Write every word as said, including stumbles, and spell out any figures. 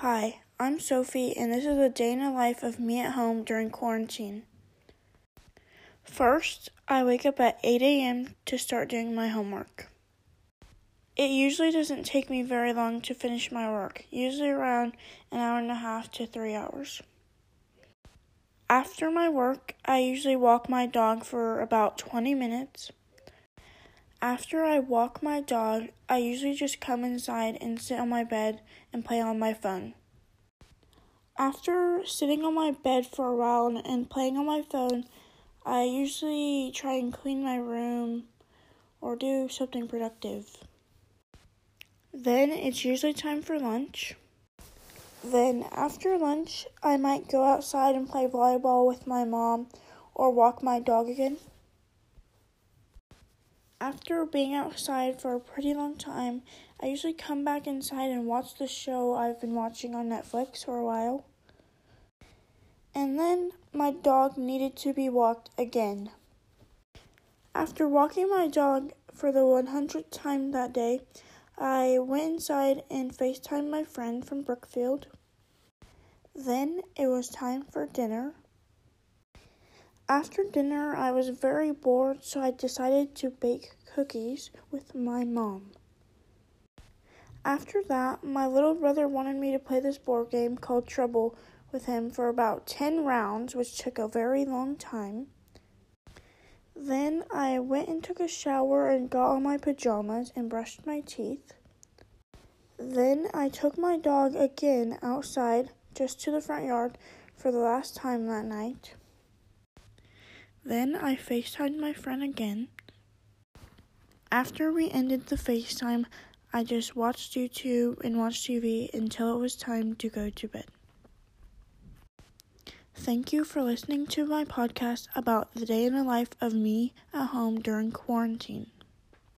Hi, I'm Sophie, and this is a day in the life of me at home during quarantine. First, I wake up at eight a.m. to start doing my homework. It usually doesn't take me very long to finish my work, usually around an hour and a half to three hours. After my work, I usually walk my dog for about twenty minutes. After I walk my dog, I usually just come inside and sit on my bed and play on my phone. After sitting on my bed for a while and playing on my phone, I usually try and clean my room or do something productive. Then it's usually time for lunch. Then after lunch, I might go outside and play volleyball with my mom or walk my dog again. After being outside for a pretty long time, I usually come back inside and watch the show I've been watching on Netflix for a while. And then my dog needed to be walked again. After walking my dog for the one hundredth time that day, I went inside and FaceTimed my friend from Brookfield. Then it was time for dinner. After dinner, I was very bored, so I decided to bake cookies with my mom. After that, my little brother wanted me to play this board game called Trouble with him for about ten rounds, which took a very long time. Then I went and took a shower and got on my pajamas and brushed my teeth. Then I took my dog again outside, just to the front yard, for the last time that night. Then I FaceTimed my friend again. After we ended the FaceTime, I just watched YouTube and watched T V until it was time to go to bed. Thank you for listening to my podcast about the day in the life of me at home during quarantine.